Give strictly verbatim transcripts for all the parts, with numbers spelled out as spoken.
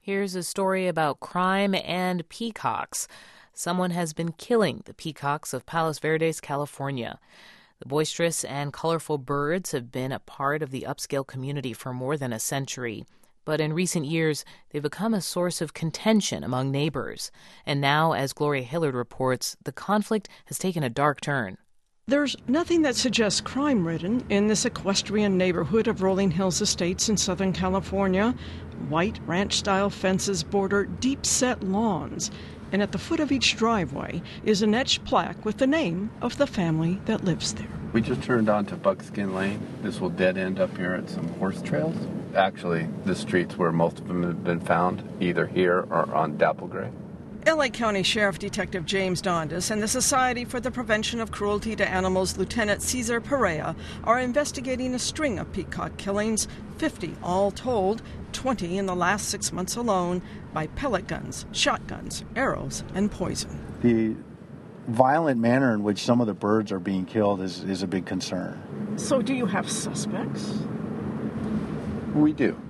Here's a story about crime and peacocks. Someone has been killing the peacocks of Palos Verdes, California. The boisterous and colorful birds have been a part of the upscale community for more than a century. But in recent years, they've become a source of contention among neighbors. And now, as Gloria Hillard reports, the conflict has taken a dark turn. There's nothing that suggests crime-ridden in this equestrian neighborhood of Rolling Hills Estates in Southern California. White ranch-style fences border deep-set lawns, and at the foot of each driveway is an etched plaque with the name of the family that lives there. We just turned onto Buckskin Lane. This will dead end up here at some horse trails. Actually, the streets where most of them have been found, either here or on Dapplegray. L A County Sheriff Detective James Dondas and the Society for the Prevention of Cruelty to Animals Lieutenant Cesar Perea are investigating a string of peacock killings, fifty all told, twenty in the last six months alone, by pellet guns, shotguns, arrows, and poison. The violent manner in which some of the birds are being killed is, is a big concern. So do you have suspects? We do.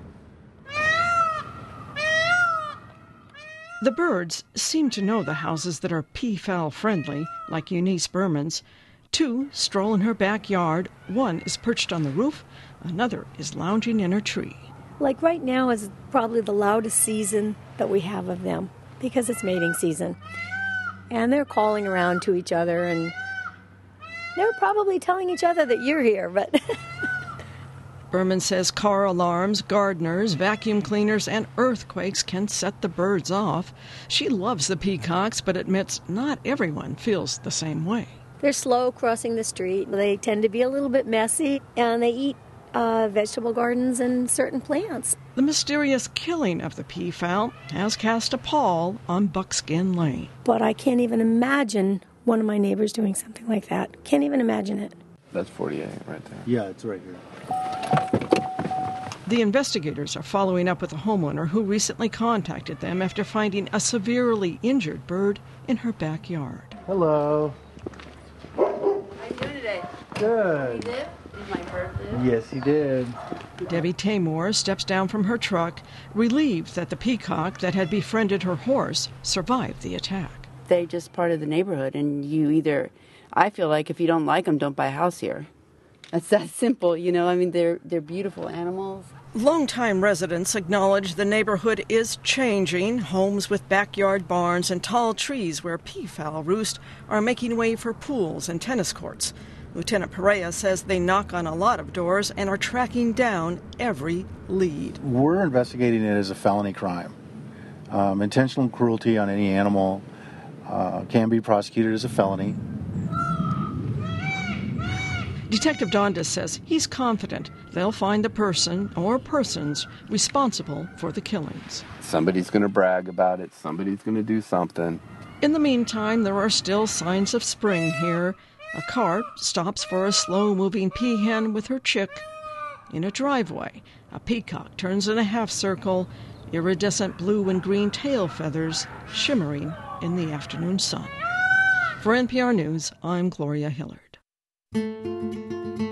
The birds seem to know the houses that are peafowl friendly, like Eunice Berman's. Two stroll in her backyard. One is perched on the roof. Another is lounging in her tree. Like right now is probably the loudest season that we have of them because it's mating season. And they're calling around to each other, and they're probably telling each other that you're here, but... Berman says car alarms, gardeners, vacuum cleaners, and earthquakes can set the birds off. She loves the peacocks, but admits not everyone feels the same way. They're slow crossing the street. They tend to be a little bit messy, and they eat uh, vegetable gardens and certain plants. The mysterious killing of the peafowl has cast a pall on Buckskin Lane. But I can't even imagine one of my neighbors doing something like that. Can't even imagine it. That's forty-eight right there. Yeah, it's right here. The investigators are following up with a homeowner who recently contacted them after finding a severely injured bird in her backyard. Hello. How are you doing today? Good. You live? Did my bird live? Yes, he did. Debbie Taymor steps down from her truck, relieved that the peacock that had befriended her horse survived the attack. They're just part of the neighborhood, and you either, I feel like if you don't like them, don't buy a house here. That's that simple, you know. I mean, they're they're beautiful animals. Longtime residents acknowledge the neighborhood is changing. Homes with backyard barns and tall trees where peafowl roost are making way for pools and tennis courts. Lieutenant Perea says they knock on a lot of doors and are tracking down every lead. We're investigating it as a felony crime. Um, intentional cruelty on any animal uh, can be prosecuted as a felony. Detective Dondas says he's confident they'll find the person or persons responsible for the killings. Somebody's going to brag about it. Somebody's going to do something. In the meantime, there are still signs of spring here. A cart stops for a slow-moving peahen with her chick. In a driveway, a peacock turns in a half circle, iridescent blue and green tail feathers shimmering in the afternoon sun. For N P R News, I'm Gloria Hillard.